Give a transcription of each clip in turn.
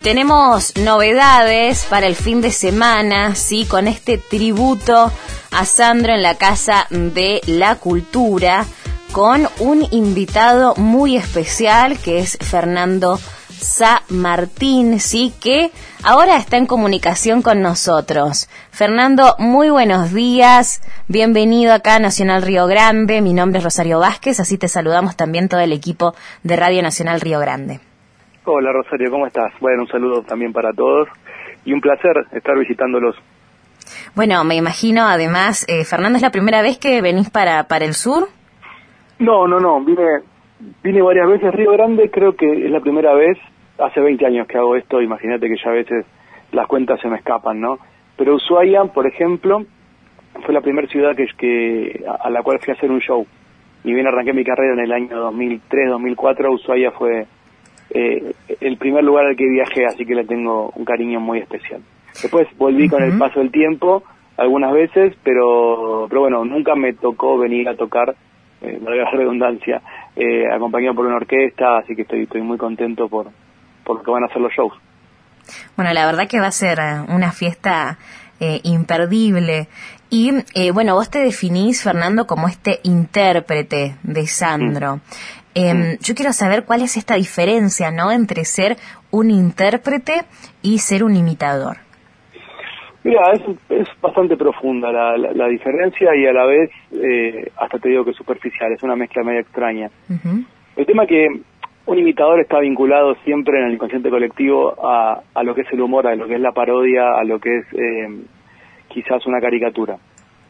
Tenemos novedades para el fin de semana, sí, con este tributo a Sandro en la Casa de la Cultura, con un invitado muy especial que es Fernando Sá Martín, sí, que ahora está en comunicación con nosotros. Fernando, muy buenos días, bienvenido acá a Nacional Río Grande. Mi nombre es Rosario Vázquez, así te saludamos también todo el equipo de Radio Nacional Río Grande. Hola Rosario, ¿cómo estás? Bueno, un saludo también para todos y un placer estar visitándolos. Bueno, me imagino además, Fernando, ¿es la primera vez que venís para el sur? No, vine varias veces a Río Grande, creo que es la primera vez, hace 20 años que hago esto, imagínate que ya a veces las cuentas se me escapan, ¿no? Pero Ushuaia, por ejemplo, fue la primera ciudad a la cual fui a hacer un show. Y bien arranqué mi carrera en el año 2003-2004, Ushuaia fue el primer lugar al que viajé, así que le tengo un cariño muy especial. Después volví con el paso del tiempo, algunas veces, pero bueno, nunca me tocó venir a tocar, valga la redundancia, acompañado por una orquesta, así que estoy muy contento por lo que van a hacer los shows. Bueno, la verdad que va a ser una fiesta imperdible. Y bueno, vos te definís, Fernando, como este intérprete de Sandro. Yo quiero saber cuál es esta diferencia, ¿no?, entre ser un intérprete y ser un imitador. Mira, es bastante profunda la diferencia y a la vez, hasta te digo que superficial, es una mezcla media extraña. El tema es que un imitador está vinculado siempre en el inconsciente colectivo a lo que es el humor, a lo que es la parodia, a lo que es quizás una caricatura.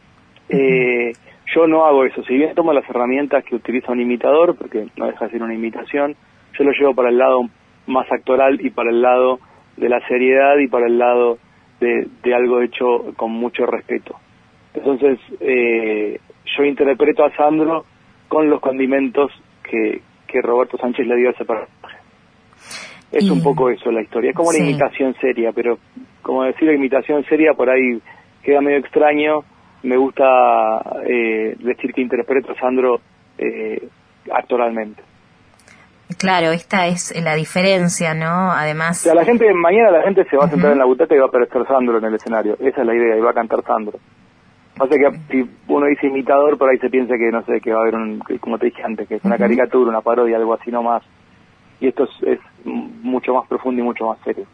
Yo no hago eso, si bien tomo las herramientas que utiliza un imitador, porque no deja de ser una imitación, yo lo llevo para el lado más actoral y para el lado de la seriedad y para el lado de algo hecho con mucho respeto. Entonces, yo interpreto a Sandro con los condimentos que Roberto Sánchez le dio a ese personaje. Es un poco eso la historia, es como una imitación seria, pero como decir imitación seria por ahí queda medio extraño. Me gusta decir que interpreto a Sandro actoralmente. Claro, esta es la diferencia, ¿no? Además... O sea, mañana la gente se va a sentar en la butaca y va a aparecer Sandro en el escenario. Esa es la idea, y va a cantar Sandro. O sea que si uno dice imitador, por ahí se piensa que, no sé, que va a haber como te dije antes, que es una caricatura, una parodia, algo así nomás. Y esto es mucho más profundo y mucho más serio.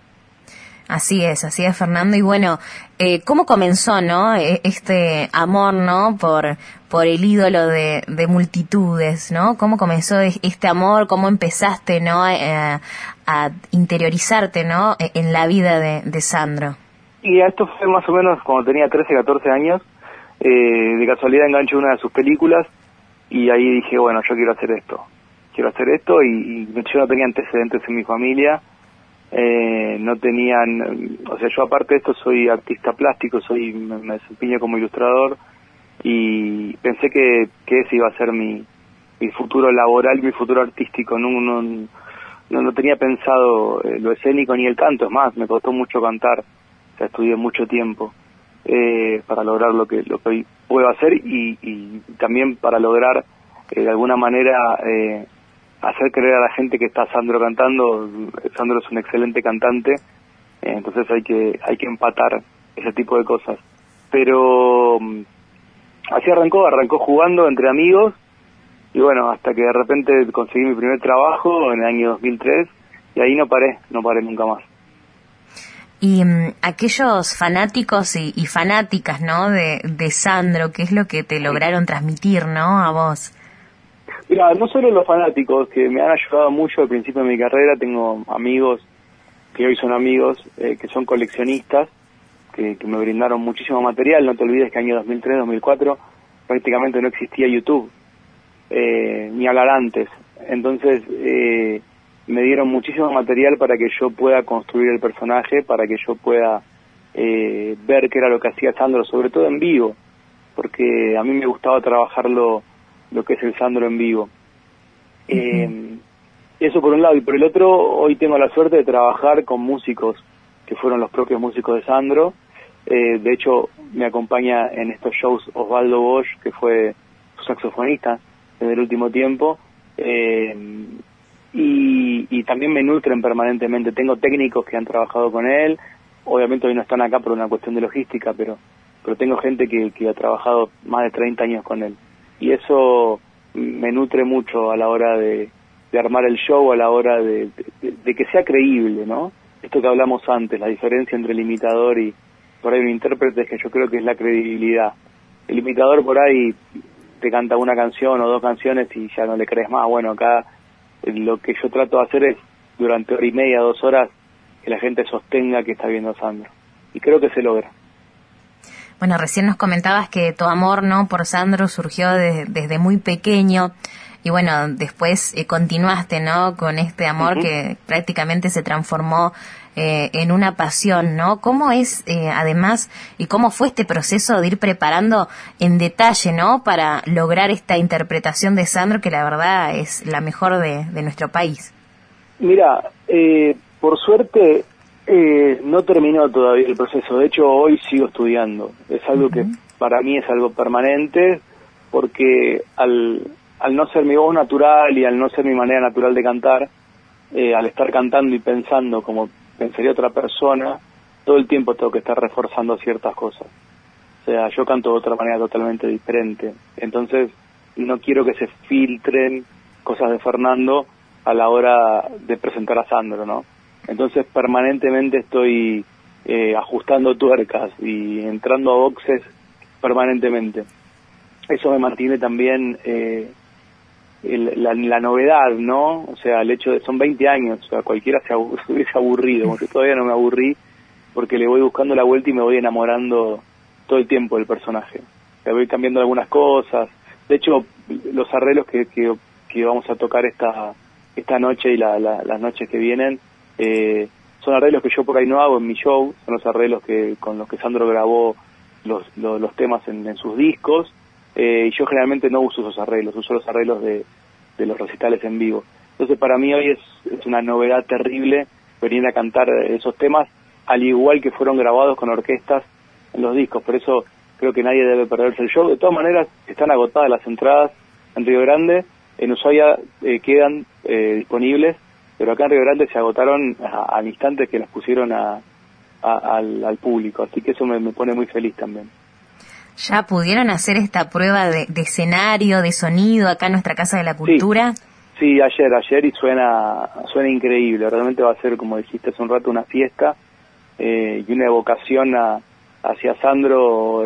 Así es, Fernando. Y bueno, ¿cómo comenzó, no, este amor, no, por el ídolo de multitudes, no? ¿Cómo comenzó este amor? ¿Cómo empezaste, no, a interiorizarte, no, en la vida de Sandro? Y esto fue más o menos cuando tenía 13, 14 años. De casualidad enganché una de sus películas y ahí dije, bueno, yo quiero hacer esto y yo no tenía antecedentes en mi familia. No tenían, o sea, yo aparte de esto soy artista plástico, me desempeño como ilustrador y pensé que ese iba a ser mi futuro laboral, mi futuro artístico. No tenía pensado lo escénico ni el canto, es más, me costó mucho cantar, o sea, estudié mucho tiempo para lograr lo que hoy puedo hacer y también para lograr de alguna manera hacer creer a la gente que está Sandro cantando. Sandro es un excelente cantante, entonces hay que empatar ese tipo de cosas. Pero así arrancó jugando entre amigos y bueno, hasta que de repente conseguí mi primer trabajo en el año 2003 y ahí no paré nunca más. Y aquellos fanáticos y fanáticas, ¿no?, de Sandro, ¿qué es lo que te lograron transmitir, no, a vos? Mira, no solo los fanáticos, que me han ayudado mucho al principio de mi carrera, tengo amigos que hoy son amigos, que son coleccionistas, que me brindaron muchísimo material. No te olvides que año 2003, 2004 prácticamente no existía YouTube, ni hablar antes. Entonces me dieron muchísimo material para que yo pueda construir el personaje, para que yo pueda ver qué era lo que hacía Sandro, sobre todo en vivo, porque a mí me gustaba trabajarlo lo que es el Sandro en vivo. Eso por un lado, y por el otro, hoy tengo la suerte de trabajar con músicos que fueron los propios músicos de Sandro. De hecho, me acompaña en estos shows Osvaldo Bosch, que fue su saxofonista desde el último tiempo, y también me nutren permanentemente. Tengo técnicos que han trabajado con él, obviamente hoy no están acá por una cuestión de logística, pero tengo gente que ha trabajado más de 30 años con él, y eso me nutre mucho a la hora de armar el show, a la hora de que sea creíble, ¿no? Esto que hablamos antes, la diferencia entre el imitador y por ahí un intérprete, es que yo creo que es la credibilidad. El imitador por ahí te canta una canción o dos canciones y ya no le crees más. Bueno, acá lo que yo trato de hacer es, durante hora y media, 2 horas, que la gente sostenga que está viendo a Sandro. Y creo que se logra. Bueno, recién nos comentabas que tu amor, ¿no?, por Sandro surgió desde muy pequeño. Y bueno, después continuaste, ¿no?, con este amor que prácticamente se transformó en una pasión, ¿no? ¿Cómo es, además, y cómo fue este proceso de ir preparando en detalle, ¿no?, para lograr esta interpretación de Sandro, que la verdad es la mejor de nuestro país? Mira, por suerte no terminó todavía el proceso. De hecho, hoy sigo estudiando. Es algo que para mí es algo permanente, porque al no ser mi voz natural y al no ser mi manera natural de cantar, al estar cantando y pensando como pensaría otra persona, todo el tiempo tengo que estar reforzando ciertas cosas. O sea, yo canto de otra manera totalmente diferente. Entonces, no quiero que se filtren cosas de Fernando a la hora de presentar a Sandro, ¿no? Entonces, permanentemente estoy ajustando tuercas y entrando a boxes permanentemente. Eso me mantiene también la novedad, ¿no? O sea, el hecho de, son 20 años, o sea, cualquiera se hubiese aburrido. Yo todavía no me aburrí, porque le voy buscando la vuelta y me voy enamorando todo el tiempo del personaje. O sea, voy cambiando algunas cosas. De hecho, los arreglos que vamos a tocar esta noche y las noches que vienen, son arreglos que yo por ahí no hago en mi show, son los arreglos con los que Sandro grabó los temas en sus discos. Y yo generalmente no uso esos arreglos, uso los arreglos de los recitales en vivo. Entonces para mí hoy es una novedad terrible venir a cantar esos temas, al igual que fueron grabados con orquestas en los discos. Por eso creo que nadie debe perderse el show. De todas maneras, están agotadas las entradas en Río Grande. En Ushuaia quedan disponibles, pero acá en Río Grande se agotaron al instante que las pusieron al público. Así que eso me pone muy feliz también. ¿Ya pudieron hacer esta prueba de escenario, de sonido acá en nuestra Casa de la Cultura? Sí, ayer y suena increíble. Realmente va a ser, como dijiste hace un rato, una fiesta y una evocación hacia Sandro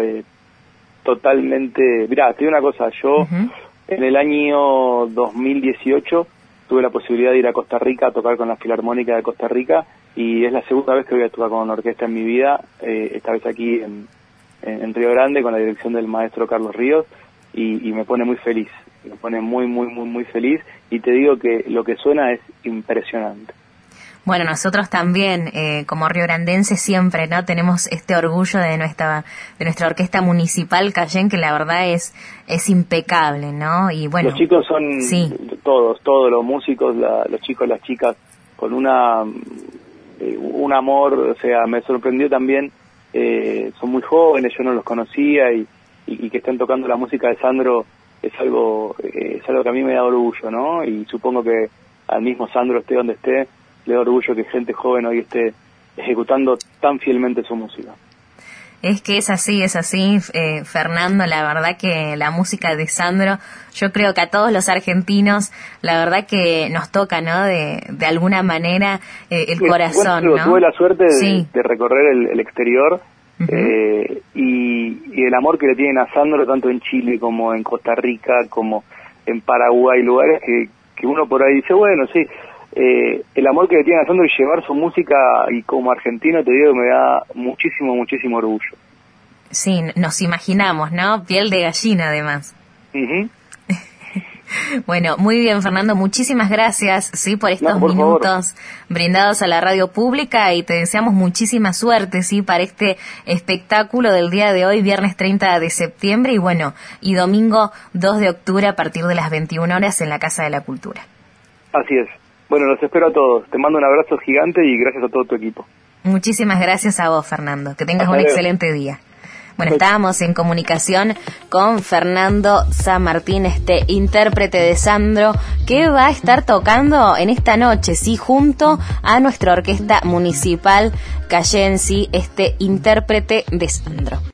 totalmente. Mirá, te digo una cosa, yo en el año 2018 tuve la posibilidad de ir a Costa Rica a tocar con la Filarmónica de Costa Rica, y es la segunda vez que voy a tocar con una orquesta en mi vida, esta vez aquí en Río Grande, con la dirección del maestro Carlos Ríos, y me pone muy feliz, me pone muy feliz, y te digo que lo que suena es impresionante. Bueno, nosotros también, como riograndenses, siempre, ¿no?, tenemos este orgullo de nuestra orquesta municipal Cayén, que la verdad es impecable, ¿no? Y bueno, los chicos son todos los músicos, los chicos, las chicas, con un amor. O sea, me sorprendió también. Son muy jóvenes, yo no los conocía, y que estén tocando la música de Sandro es algo que a mí me da orgullo, ¿no? Y supongo que al mismo Sandro, esté donde esté, le da orgullo que gente joven hoy esté ejecutando tan fielmente su música. Es que es así, Fernando, la verdad que la música de Sandro, yo creo que a todos los argentinos, la verdad que nos toca, ¿no?, de alguna manera el corazón, ¿no? Tuve la suerte de recorrer el exterior, y el amor que le tienen a Sandro, tanto en Chile como en Costa Rica, como en Paraguay, lugares que uno por ahí dice, bueno, sí, el amor que le tienen a Sandro y llevar su música, y como argentino te digo que me da muchísimo orgullo. Sí, nos imaginamos, ¿no? Piel de gallina, además. Bueno, muy bien, Fernando, muchísimas gracias, por estos minutos brindados a la radio pública, y te deseamos muchísima suerte, para este espectáculo del día de hoy, viernes 30 de septiembre, y domingo 2 de octubre a partir de las 21 horas en la Casa de la Cultura. Así es. Bueno, los espero a todos. Te mando un abrazo gigante y gracias a todo tu equipo. Muchísimas gracias a vos, Fernando. Que tengas un excelente día. Bueno, estábamos en comunicación con Fernando San Martín, intérprete de Sandro, que va a estar tocando en esta noche, sí, junto a nuestra orquesta municipal callense, intérprete de Sandro.